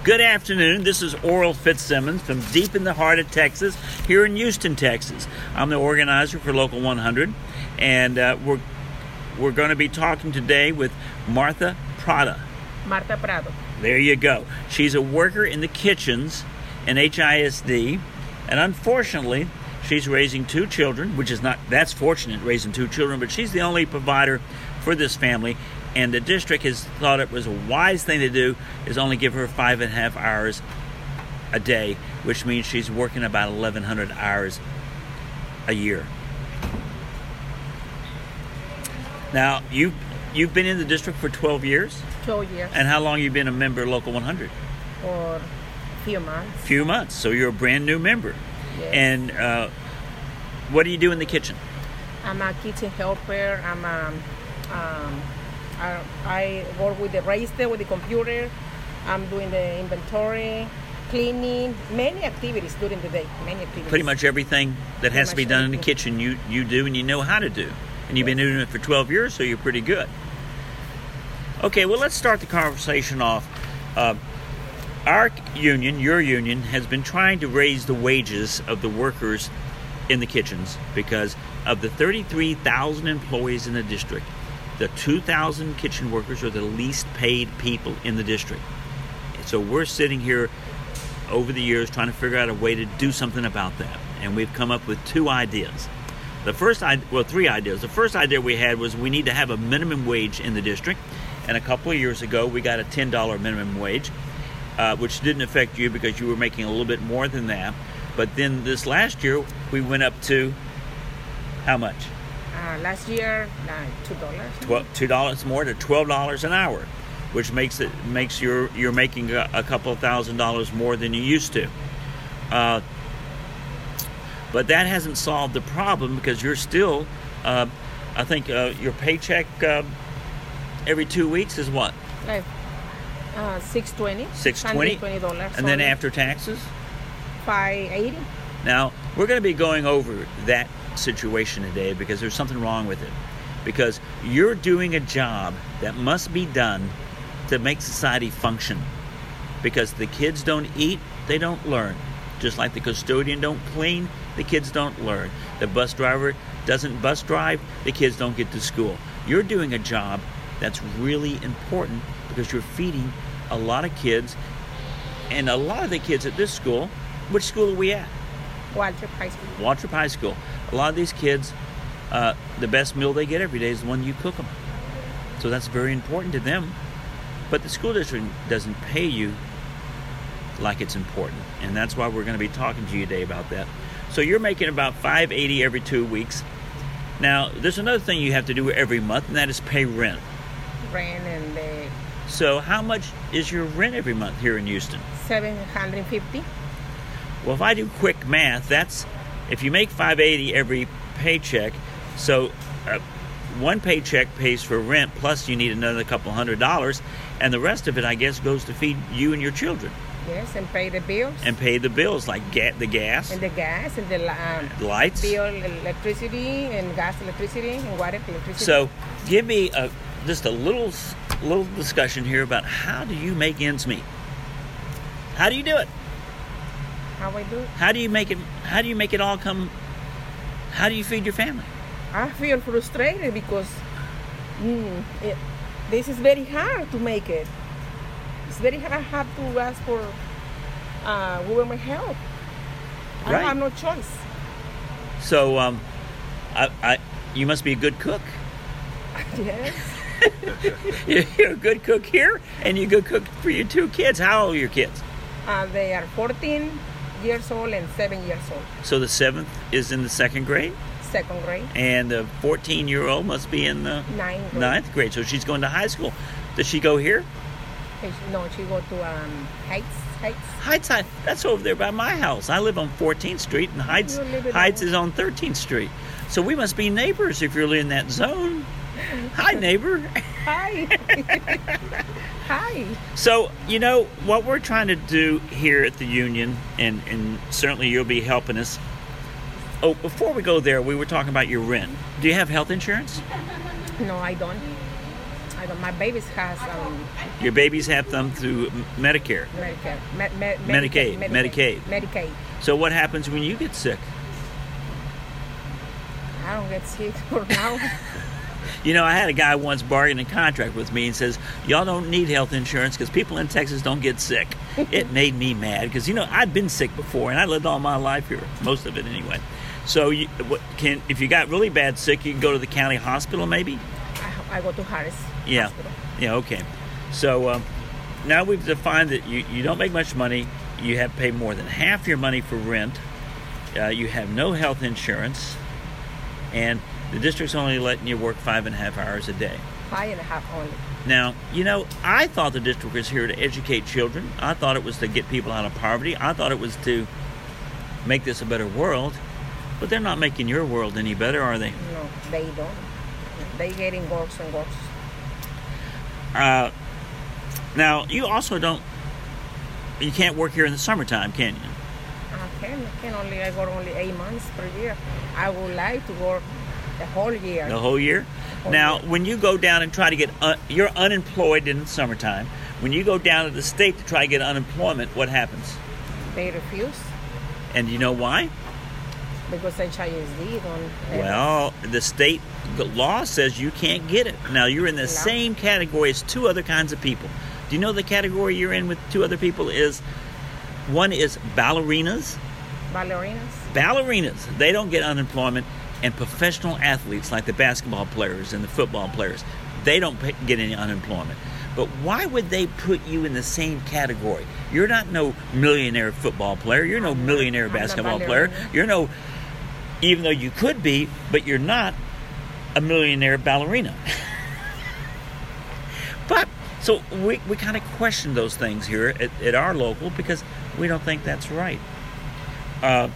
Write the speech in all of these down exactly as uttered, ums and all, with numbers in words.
Good afternoon. This is Oral Fitzsimmons from deep in the heart of Texas, here in Houston, Texas. I'm the organizer for Local one hundred, and uh, we're we're going to be talking today with Martha Prada. Marta Prado. There you go. She's a worker in the kitchens in H I S D, and unfortunately, she's raising two children, which is not, that's fortunate, raising two children, but she's the only provider for this family. And the district has thought it was a wise thing to do is only give her five and a half hours a day, which means she's working about eleven hundred hours a year. Now, you've, you've been in the district for twelve years? twelve years. And how long have you been a member of Local one hundred? For a few months. Few months. So you're a brand new member. Yes. And uh, what do you do in the kitchen? I'm a kitchen helper. I'm a, um, I, I work with the register, with the computer. I'm doing the inventory, cleaning, many activities during the day. Many activities. Pretty much everything that has to be much done in the everything. kitchen you, you do and you know how to do. And you've been Yes. doing it for twelve years, so you're pretty good. Okay, well, let's start the conversation off. Uh, our union, your union, has been trying to raise the wages of the workers in the kitchens because of the thirty-three thousand employees in the district. The two thousand kitchen workers are the least paid people in the district. So we're sitting here over the years trying to figure out a way to do something about that. And we've come up with two ideas. The first, well, three ideas. The first idea we had was we need to have a minimum wage in the district. And a couple of years ago, we got a ten dollars minimum wage, uh, which didn't affect you because you were making a little bit more than that. But then this last year, we went up to how much? Uh, last year, uh, two dollars. Twelve, two dollars more to twelve dollars an hour, which makes it makes your you're making a, a couple of thousand dollars more than you used to. Uh, but that hasn't solved the problem because you're still, uh, I think, uh, your paycheck uh, every two weeks is what? Like uh, six twenty. Six twenty. Twenty dollars. And then after taxes? Five eighty. Now, we're going to be going over that situation today because there's something wrong with it. Because you're doing a job that must be done to make society function. Because the kids don't eat, they don't learn. Just like the custodian don't clean, the kids don't learn. The bus driver doesn't bus drive, the kids don't get to school. You're doing a job that's really important because you're feeding a lot of kids. And a lot of the kids at this school, which school are we at? Waltrip High School. Waltrip High School. A lot of these kids, uh, the best meal they get every day is the one you cook them. So that's very important to them. But the school district doesn't pay you like it's important. And that's why we're going to be talking to you today about that. So you're making about five eighty every two weeks. Now, there's another thing you have to do every month, and that is pay rent. Rent and the So how much is your rent every month here in Houston? seven hundred fifty. Well, if I do quick math, that's if you make five eighty every paycheck, so uh, one paycheck pays for rent, plus you need another couple hundred dollars, and the rest of it, I guess, goes to feed you and your children. Yes, and pay the bills. And pay the bills, like ga- the gas, And the gas and the um, lights. bill, electricity and gas, electricity and water, electricity. So give me a, just a little little discussion here about how do you make ends meet? How do you do it? How I do it? How do you make it? How do you make it all come? How do you feed your family? I feel frustrated because mm, it, this is very hard to make it. It's very hard. I have to ask for uh, government help. I Right. have no choice. So, um, I, I, you must be a good cook. Yes. You're a good cook here, and you're a good cook for your two kids. How old are your kids? Uh, they are fourteen years old and seven years old. So the seventh is in the second grade, Second grade, and the fourteen-year-old must be in the ninth grade. ninth grade. So she's going to high school. Does she go here? She- No, she go to um, Heights. Heights. Heights, I, that's over there by my house. I live on fourteenth Street, and Heights, You live in Heights the- is on thirteenth Street. So we must be neighbors if you're in that zone. Hi, neighbor. Hi. Hi. So, you know, what we're trying to do here at the union, and, and certainly you'll be helping us. Oh, before we go there, we were talking about your rent. Do you have health insurance? No, I don't. I I don't, my babies has um, Your babies have them through Medicare, Medicare, me, me, Medicaid, Medicaid, Medicaid. Medicaid. So what happens when you get sick? I don't get sick for now. You know, I had a guy once bargain a contract with me and says, y'all don't need health insurance because people in Texas don't get sick. It made me mad because, you know, I'd been sick before and I lived all my life here, most of it anyway. So you, what, can if you got really bad sick, you can go to the county hospital maybe? I, I go to Harris Yeah. Hospital. Yeah, okay. So um, now we've defined that you, you don't make much money. You have to pay more than half your money for rent. Uh, you have no health insurance. And the district's only letting you work five and a half hours a day. Five and a half only. Now, you know, I thought the district was here to educate children. I thought it was to get people out of poverty. I thought it was to make this a better world. But they're not making your world any better, are they? No, they don't. They getting worse and worse. Uh, now, you also don't, you can't work here in the summertime, can you? I can, I can only, I work only eight months per year. I would like to work the whole year. The whole year? Whole Now, year. when you go down and try to get, un- you're unemployed in the summertime. When you go down to the state to try to get unemployment, what happens? They refuse And you know why? because H I S D don't. Well, the state the law says you can't get it. Now, you're in the No. same category as two other kinds of people. Do you know the category you're in with two other people is, one is ballerinas. Ballerinas. Ballerinas, they don't get unemployment, and professional athletes like the basketball players and the football players, they don't pay, get any unemployment. But why would they put you in the same category? You're not no millionaire football player. You're no millionaire I'm a basketball player. ballerina. You're no, even though you could be, but you're not a millionaire ballerina. But, so we, we kind of question those things here at, at our local because we don't think that's right. Uh,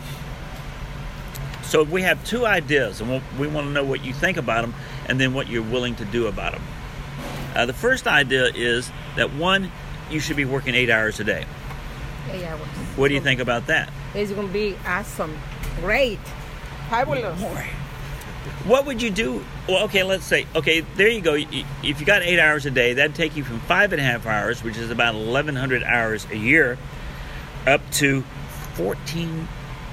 so we have two ideas, and we'll, we want to know what you think about them and then what you're willing to do about them. Uh, the first idea is that, one, you should be working eight hours a day. Eight hours. What do you think about that? It's going to be awesome. Great. Fabulous. What would you do? Well, okay, let's say, okay, there you go. If you got eight hours a day, that'd take you from five and a half hours, which is about eleven hundred hours a year, up to fourteen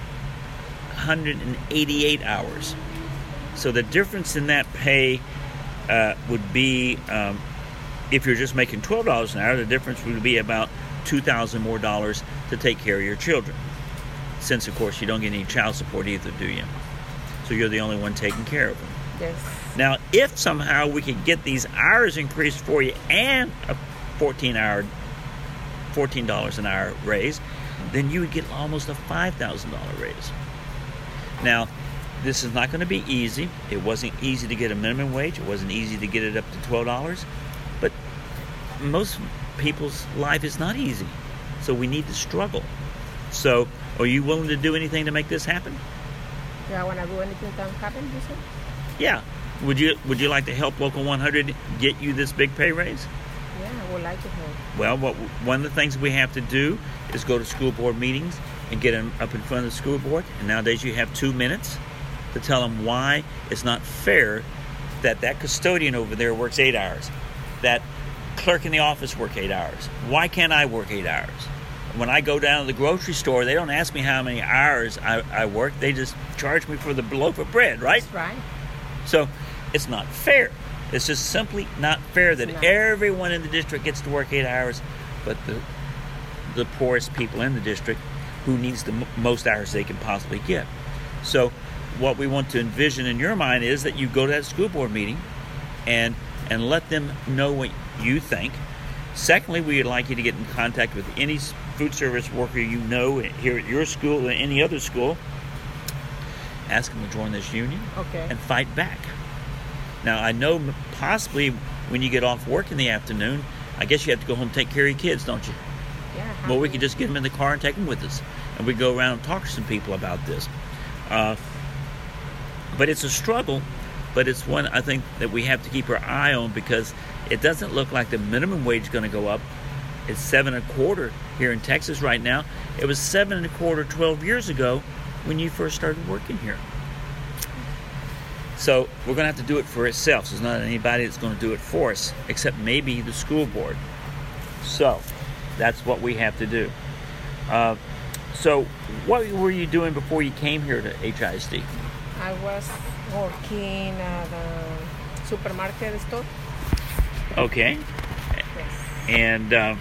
eighty-eight hours. So the difference in that pay uh, would be, um, if you're just making twelve dollars an hour, the difference would be about two thousand dollars more dollars to take care of your children. Since, of course, you don't get any child support either, do you? So you're the only one taking care of them. Yes. Now, if somehow we could get these hours increased for you and a fourteen hour, fourteen dollars an hour raise, then you would get almost a five thousand dollars raise. Now, this is not going to be easy. It wasn't easy to get a minimum wage. It wasn't easy to get it up to twelve dollars. But most people's life is not easy. So we need to struggle. So, are you willing to do anything to make this happen? Yeah, I want to do anything that happen, you said? Yeah. Would you Would you like to help Local one hundred get you this big pay raise? Yeah, I would like to help. Well, what one of the things we have to do is go to school board meetings and get them up in front of the school board. And nowadays you have two minutes to tell them why it's not fair that that custodian over there works eight hours, that clerk in the office work eight hours. Why can't I work eight hours? When I go down to the grocery store, they don't ask me how many hours I, I work. They just charge me for the loaf of bread, right? That's right. So it's not fair. It's just simply not fair that It's not. everyone in the district gets to work eight hours, but the the poorest people in the district who needs the m- most hours they can possibly get. So what we want to envision in your mind is that you go to that school board meeting and and let them know what you think. Secondly, we would like you to get in contact with any food service worker you know here at your school or any other school. Ask them to join this union Okay. and fight back. Now, I know m- possibly when you get off work in the afternoon, I guess you have to go home and take care of your kids, don't you? Yeah. I Well, we have could to. just get them in the car and take them with us. And we go around and talk to some people about this. Uh, but it's a struggle, but it's one I think that we have to keep our eye on because it doesn't look like the minimum wage is going to go up. It's seven and a quarter here in Texas right now. It was seven and a quarter twelve years ago when you first started working here. So we're going to have to do it for ourselves. There's not anybody that's going to do it for us, except maybe the school board. So that's what we have to do. Uh, so what were you doing before you came here to H I S D? I was working at a supermarket store. Okay. Yes. And uh,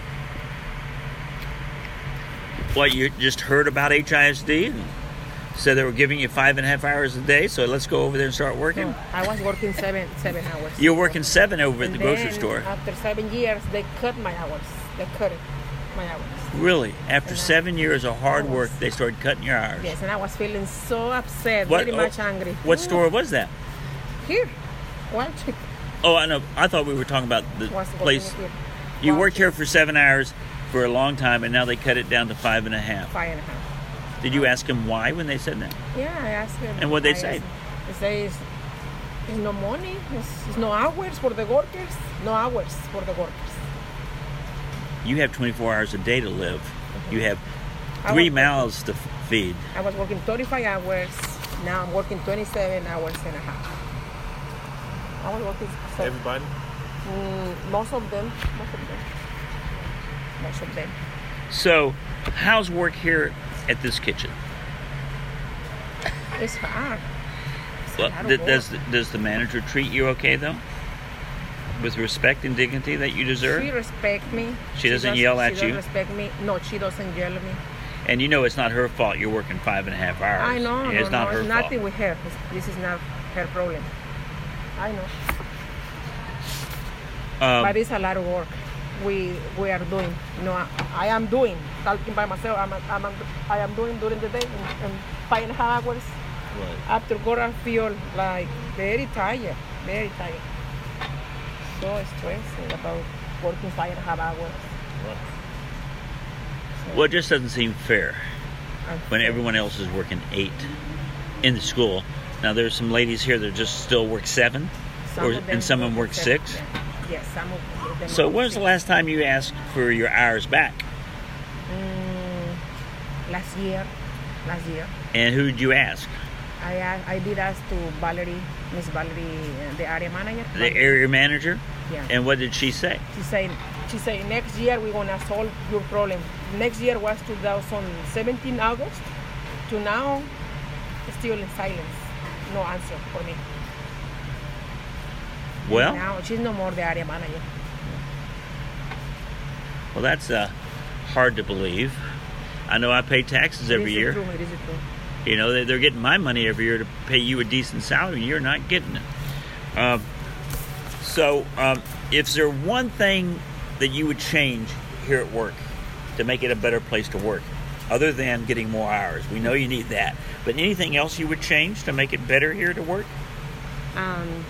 what, you just heard about H I S D? And said they were giving you five and a half hours a day, so let's go over there and start working? No, I was working seven seven hours. You were working seven over at And the grocery then, store. After seven years, they cut my hours. They cut it, my hours. Really? After And I- seven years of hard I work, was- they started cutting your hours? Yes, and I was feeling so upset, What- very oh, much angry. What Oh, store was that? Here. One chick Oh, I know. I thought we were talking about the was working place. here. You One worked chick, here for seven hours for a long time, and now they cut it down to five and a half. Five and a half. Did you ask them why when they said that? Yeah, I asked him. And what'd they I say? asked him. They say it's, it's no money, it's, it's no hours for the workers, no hours for the workers. You have twenty-four hours a day to live. You have I three was- mouths to f- feed. I was working thirty-five hours, now I'm working twenty-seven hours and a half. I was working, so, Everybody? mm, most of them, most of them, most of them. So, how's work here at this kitchen? It's hard. It's Well, a lot of th- work. does does the manager treat you okay though, with respect and dignity that you deserve? She respect me. She doesn't yell at she you? She doesn't respect me. No, she doesn't yell at me. And you know it's not her fault. You're working five and a half hours. I know. It's no, not no, her it's fault. nothing with her. It's- This is not her problem. I know. Um, But it's a lot of work we we are doing. You know, I, I am doing talking by myself. I'm, I'm I am doing during the day and, and five and a half hours. Right. After go, I feel like very tired, very tired. So stressing about working five and a half hours. Right. So, well, it just doesn't seem fair I'm when so- everyone else is working eight in the school. Now there's some ladies here that just still work seven, some or of and some of them work seven, six. yeah. Yes, some of them. So work when was the six. last time you asked for your hours back? Mm, last year, last year. And who did you ask? I a- I did ask to Valerie, Miss Valerie, uh, the area manager. The area manager? Yeah. And what did she say? She said, she said next year we're gonna solve your problem. Next year was two thousand seventeen August. To now, still in silence. No answer for me. Well, Now she's no more the area manager. well, that's uh, hard to believe. I know I pay taxes every It is year. True, it is true. You know, they- they're getting my money every year to pay you a decent salary, and you're not getting it. Um, so, um, is there one thing that you would change here at work to make it a better place to work, other than getting more hours? We know you need that, but anything else you would change to make it better here to work? Um,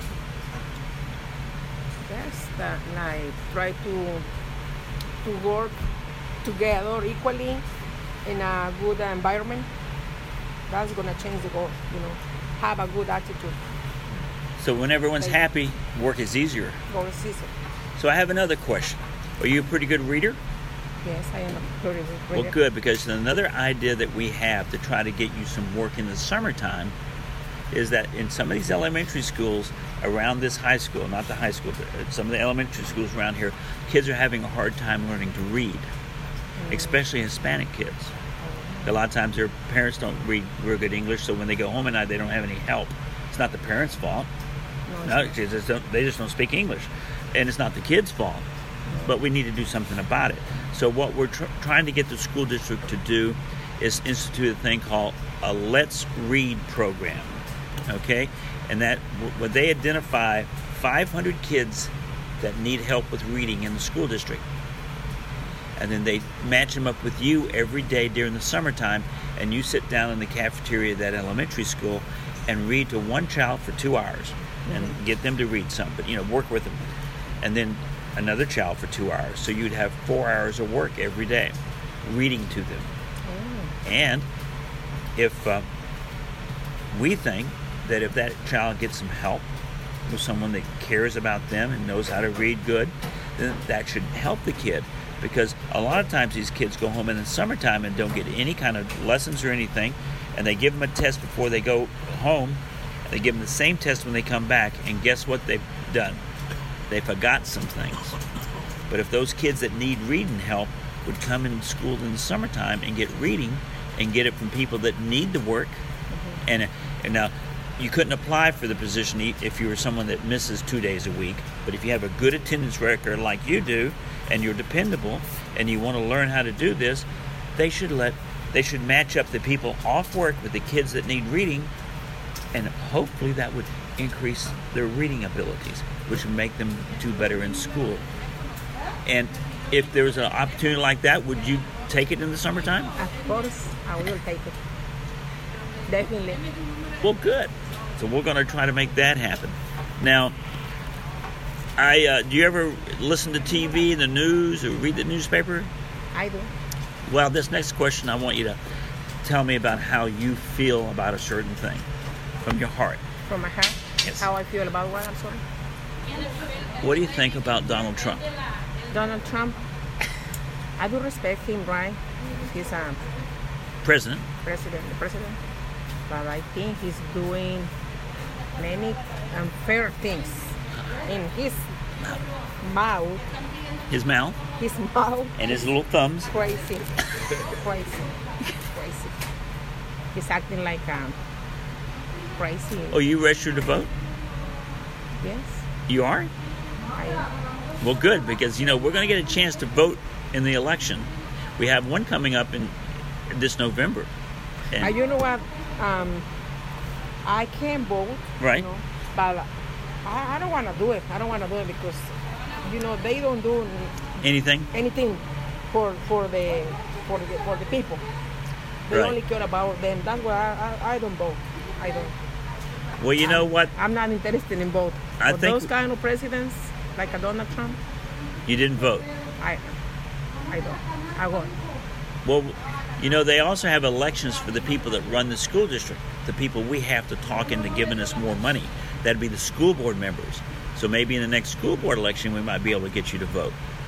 yes, that like try to to work together equally in a good environment. That's gonna change the goal. You know, have a good attitude. So when everyone's Thank you. happy, work is easier. Goal season. So I have another question. Are you a pretty good reader? Yes, I am a pretty good Well, reader. good, because another idea that we have to try to get you some work in the summertime is that in some of these elementary schools around this high school, not the high school, but at some of the elementary schools around here, kids are having a hard time learning to read, especially Hispanic kids. A lot of times their parents don't read real good English, so when they go home at night, they don't have any help. It's not the parents' fault. No, No, it's they just don't, they just don't speak English. And it's not the kids' fault. But we need to do something about it. So what we're tr- trying to get the school district to do is institute a thing called a Let's Read program. Okay? And that where they identify five hundred kids that need help with reading in the school district. And then they match them up with you every day during the summertime, and you sit down in the cafeteria of that elementary school and read to one child for two hours and get them to read some, but you know, work with them. And then another child for two hours. So you'd have four hours of work every day reading to them. Oh. And if uh, we think that if that child gets some help with someone that cares about them and knows how to read good, then that should help the kid. Because a lot of times these kids go home in the summertime and don't get any kind of lessons or anything, and they give them a test before they go home, They give them the same test when they come back, and guess what they've done? They forgot some things. But if those kids that need reading help would come in school in the summertime and get reading and get it from people that need the work, mm-hmm. and, and now you couldn't apply for the position if you were someone that misses two days a week, but if you have a good attendance record like you do and you're dependable and you want to learn how to do this, they should let they should match up the people off work with the kids that need reading, and hopefully that would increase their reading abilities, which would make them do better in school. And if there was an opportunity like that, would you take it in the summertime? Of course, I will take it. Definitely. Well, good. So we're going to try to make that happen. Now, I uh, do you ever listen to T V, the news, or read the newspaper? I do. Well, this next question, I want you to tell me about how you feel about a certain thing from your heart. From my heart? Yes. How I feel about what? I'm sorry. What do you think about Donald Trump? Donald Trump, I do respect him, right? He's a president. President, the president. But I think he's doing many unfair things in his mouth. His mouth? His mouth. And his little thumbs. Crazy. Crazy. Crazy. He's acting like um, crazy. Oh, you registered to vote? Yes. You are? I Well, good, because, you know, we're going to get a chance to vote in the election. We have one coming up in this November. And uh, you know what? Um, I can vote. Right. You know, but I, I don't want to do it. I don't want to do it because, you know, they don't do anything anything for for the for the for the people. They right. only care about them. That's why I, I, I don't vote. I don't. Well, you know I'm, what? I'm not interested in vote. I For think those kind of presidents, like a Donald Trump, you didn't vote. I, I don't. I won't. Well, you know, they also have elections for the people that run the school district, the people we have to talk into giving us more money. That'd be the school board members. So maybe in the next school board election, we might be able to get you to vote.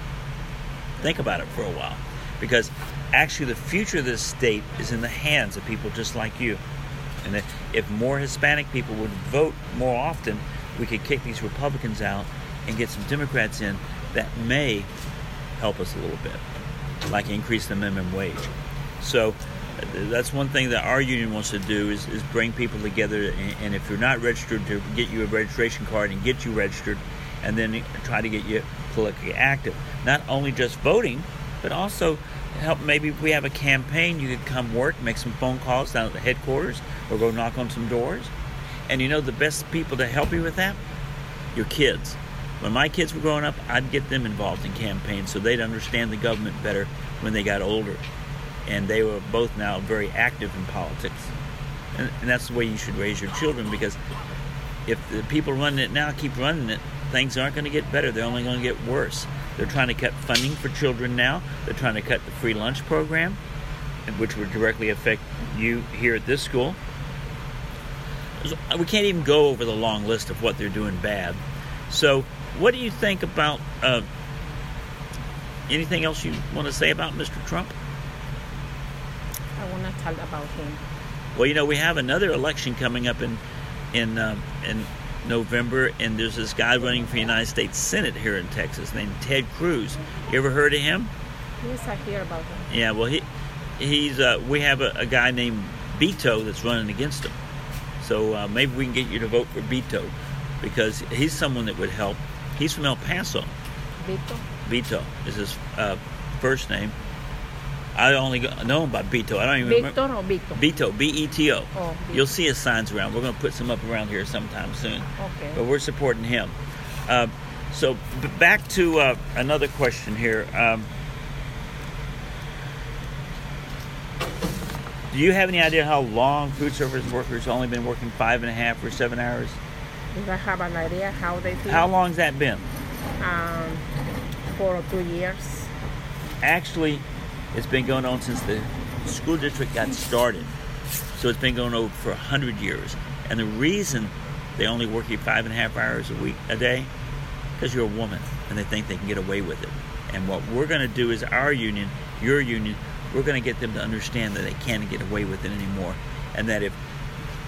Think about it for a while. Because actually the future of this state is in the hands of people just like you. And if more Hispanic people would vote more often, we could kick these Republicans out and get some Democrats in that may help us a little bit, like increase the minimum wage. So that's one thing that our union wants to do is, is bring people together, and, and if you're not registered, to get you a registration card and get you registered, and then try to get you politically active. Not only just voting, but also help. Maybe if we have a campaign, you could come work, make some phone calls down at the headquarters, or go knock on some doors. And you know the best people to help you with that? Your kids. When my kids were growing up, I'd get them involved in campaigns so they'd understand the government better when they got older. And they were both now very active in politics. And, and that's the way you should raise your children, because if the people running it now keep running it, things aren't going to get better. They're only going to get worse. They're trying to cut funding for children now. They're trying to cut the free lunch program, which would directly affect you here at this school. We can't even go over the long list of what they're doing bad. So what do you think about uh, anything else you want to say about Mister Trump? I want to talk about him. Well, you know, we have another election coming up in in uh, in November, and there's this guy running for the United States Senate here in Texas named Ted Cruz. You ever heard of him? Yes, I hear about him. Yeah, well, he he's uh, we have a, a guy named Beto that's running against him. So uh, maybe we can get you to vote for Beto, because he's someone that would help. He's from El Paso. Beto? Beto is his uh, first name. I only know him by Beto. I don't even Victor remember. or Beto? Beto, B E T O. Oh, You'll see his signs around. We're going to put some up around here sometime soon. Okay. But we're supporting him. Uh, so b- back to uh, another question here. Um, do you have any idea how long food service workers only been working five and a half or seven hours? Do I have an idea how they feel? How long's that been? Um, for two years. Actually, it's been going on since the school district got started. So it's been going on for a hundred years. And the reason they only work you five and a half hours a week, a day, because you're a woman and they think they can get away with it. And what we're going to do is our union, your union, we're going to get them to understand that they can't get away with it anymore. And that if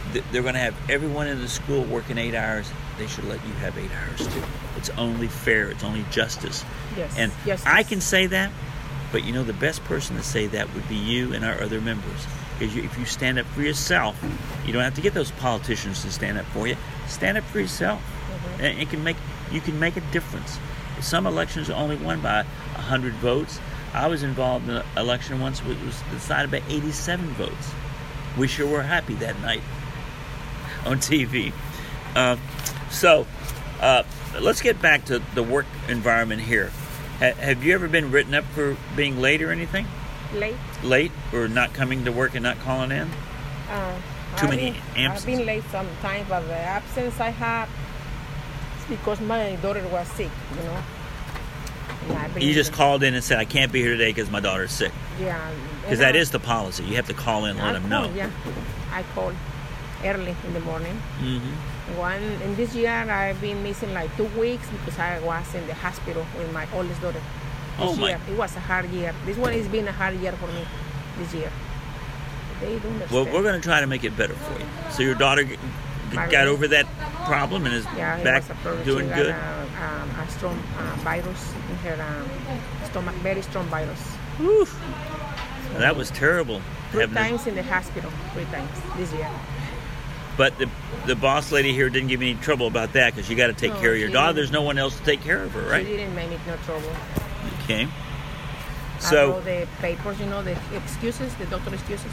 th- they're going to have everyone in the school working eight hours. They should let you have eight hours too. It's only fair. It's only justice. Yes. And Justice. I can say that, but you know the best person to say that would be you and our other members. Because you, if you stand up for yourself, you don't have to get those politicians to stand up for you. Stand up for yourself, mm-hmm. and it can make you can make a difference. Some elections are only won by a hundred votes. I was involved in an election once which was decided by eighty-seven votes. We sure were happy that night on T V. Uh, so uh, let's get back to the work environment here. Ha- have you ever been written up for being late or anything? Late. Late or not coming to work and not calling in? Uh, Too I've many been, absences? I've been late sometimes, but the absence I have is because my daughter was sick, you know. And I've been You just called in and said, I can't be here today because my daughter's sick. Yeah. Because that is the policy. You have to call in and let I them call, know. Yeah, I call early in the morning. Mm-hmm. One in this year, I've been missing like two weeks because I was in the hospital with my oldest daughter. This Oh, my. year, it was a hard year. This one has been a hard year for me this year. They don't understand. Well, we're going to try to make it better for you. So your daughter g- g- got over that problem and is yeah, it back was a problem. doing She good? got a, um, a strong uh, virus in her um, stomach, very strong virus. Whew. That was terrible. Three having to- times in the hospital, three times this year. But the the boss lady here didn't give me any trouble about that because you got to take No, care of your she daughter. didn't. There's no one else to take care of her, She right? didn't make me no trouble. Okay. I So wrote the papers, you know, the excuses, the doctor excuses.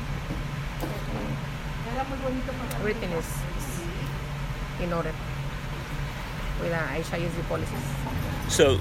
Everything is, is in order with uh, H I S D policies. so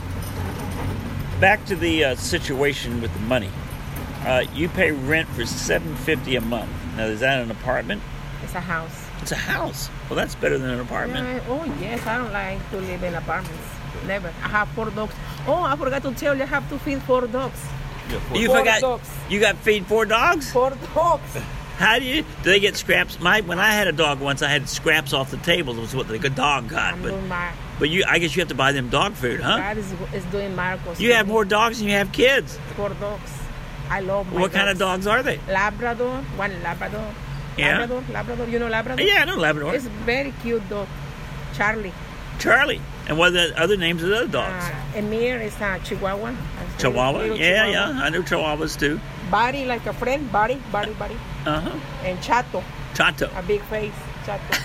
back to the uh, situation with the money. Uh, you pay rent for seven fifty a month. Now, is that an apartment? It's a house. It's a house. Well, that's better than an apartment. Yeah, oh yes, I don't like to live in apartments. Never. I have four dogs. Oh, I forgot to tell you, I have to feed four dogs. You Four forgot dogs. you got to feed four dogs? Four dogs. How do you? Do they get scraps? My when I had a dog once, I had scraps off the table. It was what the good dog got. I'm But doing my. but you, I guess you have to buy them dog food, huh? God is, is doing miracles. You for have me. more dogs than you have kids. Four dogs. I love my What kind of dogs are they? Labrador. One Labrador. Yeah. Labrador. Labrador. You know Labrador? Yeah, I know Labrador. It's very cute dog. Charlie. Charlie. And what are the other names of the other dogs? Uh, Emir is a Chihuahua. A Chihuahua. little Yeah, Chihuahua. yeah. I know Chihuahuas too. Buddy, like a friend. Buddy, buddy, buddy. Uh huh. And Chato. Chato. A big face. Chato.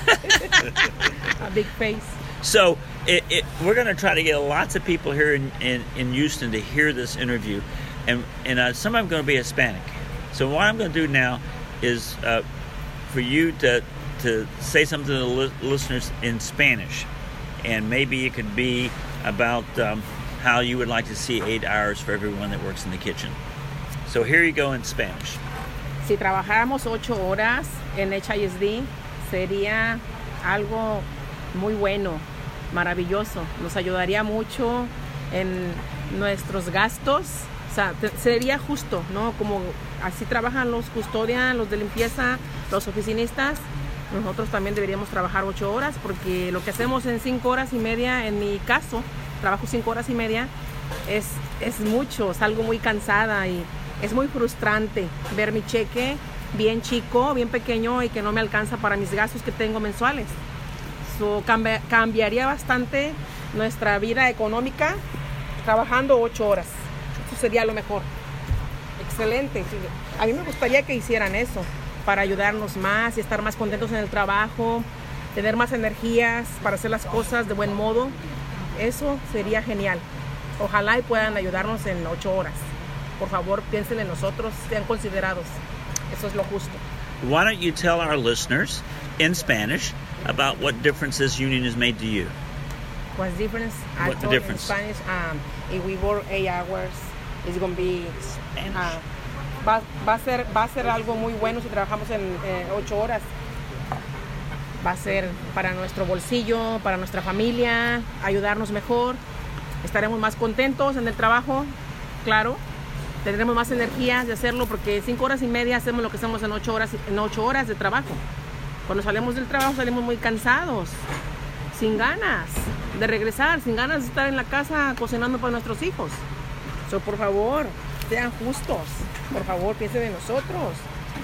A big face. So it, it, we're going to try to get lots of people here in, in, in Houston to hear this interview, and and uh, some of them are going to be Hispanic. So what I'm going to do now is uh, for you to to say something to the li- listeners in Spanish, and maybe it could be about um, how you would like to see eight hours for everyone that works in the kitchen. So here you go in Spanish. Si trabajáramos ocho horas en H I S D, sería algo muy bueno, maravilloso. Nos ayudaría mucho en nuestros gastos. O sea, te- sería justo, ¿no? Como así trabajan los custodian, los de limpieza, los oficinistas. Nosotros también deberíamos trabajar ocho horas porque lo que hacemos en cinco horas y media, en mi caso, trabajo cinco horas y media, es, es mucho, es algo muy cansada y es muy frustrante ver mi cheque bien chico, bien pequeño y que no me alcanza para mis gastos que tengo mensuales. So, cambia- cambiaría bastante nuestra vida económica trabajando ocho horas. Eso sería lo mejor. Excelente. Sí. A mí me gustaría que hicieran eso para ayudarnos más y estar más contentos en el trabajo, tener más energías para hacer las cosas de buen modo. Eso sería genial. Ojalá y puedan ayudarnos en ocho horas. Por favor, piensen en nosotros, sean considerados. Eso es lo justo. Why don't you tell our listeners in Spanish about what difference this union has made to you? What's the difference? I What the told difference? In Spanish, um, if we work eight hours, it's going to be... Spanish. uh, va, va, a ser, va a ser algo muy bueno si trabajamos en eh, ocho horas. Va a ser para nuestro bolsillo, para nuestra familia, ayudarnos mejor. Estaremos más contentos en el trabajo, claro. Tendremos más energías de hacerlo porque cinco horas y media hacemos lo que hacemos en ocho horas, en ocho horas de trabajo. Cuando salimos del trabajo salimos muy cansados, sin ganas de regresar, sin ganas de estar en la casa cocinando para nuestros hijos. So, por favor, sean justos. Por favor, piensen en nosotros.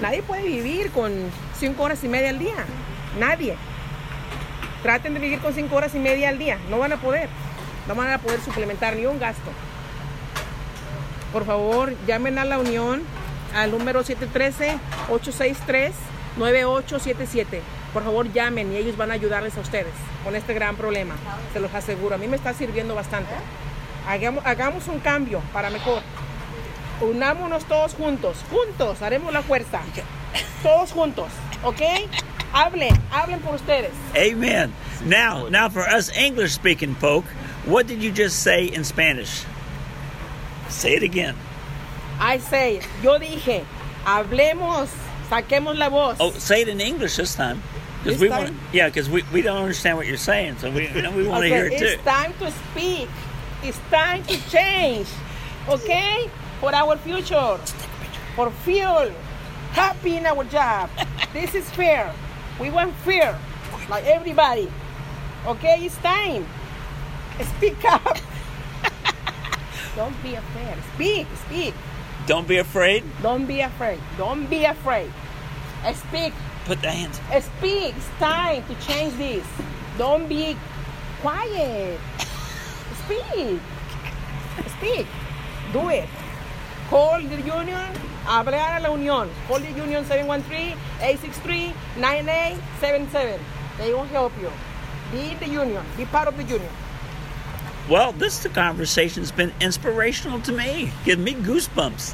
Nadie puede vivir con cinco horas y media al día. Nadie. Traten de vivir con cinco horas y media al día. No van a poder. No van a poder suplementar ni un gasto. Por favor, llamen a la Unión al número siete uno tres, ocho seis tres, nueve ocho siete siete. Por favor, llamen y ellos van a ayudarles a ustedes con este gran problema. Se los aseguro. A mí me está sirviendo bastante. Hagamos, hagamos un cambio para mejor. Unámonos todos juntos. Juntos haremos la fuerza. Todos juntos. ¿Ok? Hablen. Hablen por ustedes. Amen. Now, now for us English-speaking folk, what did you just say in Spanish? Say it again. I say, yo dije, hablemos, saquemos la voz. Oh, say it in English this time. This we time? Want, yeah, because we, we don't understand what you're saying, so we, we want to Okay, hear it too. it's time to speak. It's time to change. Okay? For our future. For fuel. Happy in our job. This is fair. We want fair. Like everybody. Okay? It's time. Speak up. Don't be afraid. Speak. Speak. Don't be afraid. Don't be afraid. Don't be afraid. Speak. Put the hands. Speak. It's time to change this. Don't be quiet. Speak. Speak. Do it. Call the union. Hablar a la unión. Call the union seven one three, eight six three, nine eight seven seven. They will help you. Be in the union. Be part of the union. Well, this conversation's been inspirational to me. Giving me goosebumps.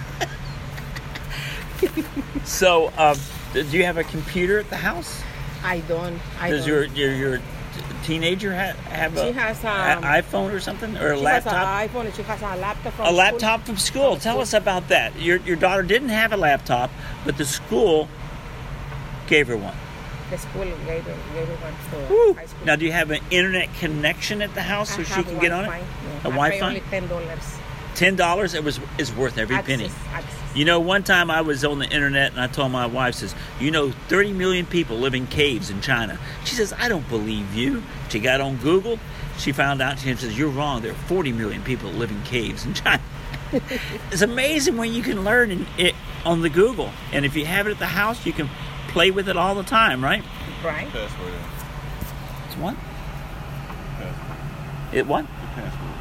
So, um, do you have a computer at the house? I don't. I Does don't. your your your teenager ha- have a, She has, a- um, iPhone or something, or a She laptop? has an iPhone and she has a laptop from A school. laptop from school. From Tell school. us about that. Your your daughter didn't have a laptop, but the school gave her one. The school gave her, gave her one for Woo. high school. Now, do you have an internet connection at the house so I she have can get on it? Wi-Fi. Yeah. A I pay Wi-Fi? only ten dollars. Ten dollars. It was is worth every penny. Access, access. You know, one time I was on the internet and I told my wife, says, you know, thirty million people live in caves in China. She says, I don't believe you. She got on Google. She found out, she says, you're wrong. There are forty million people that live in caves in China. It's amazing when you can learn in, it on the Google. And if you have it at the house, you can play with it all the time, right? Right? Password. It's what? Password. It what? The password.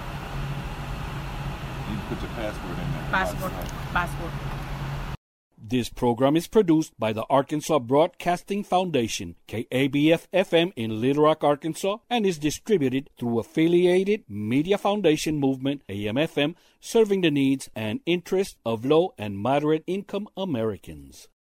You put your password in there. Passport. Passport. This program is produced by the Arkansas Broadcasting Foundation, K A B F F M in Little Rock, Arkansas, and is distributed through Affiliated Media Foundation Movement, A M F M, serving the needs and interests of low and moderate income Americans.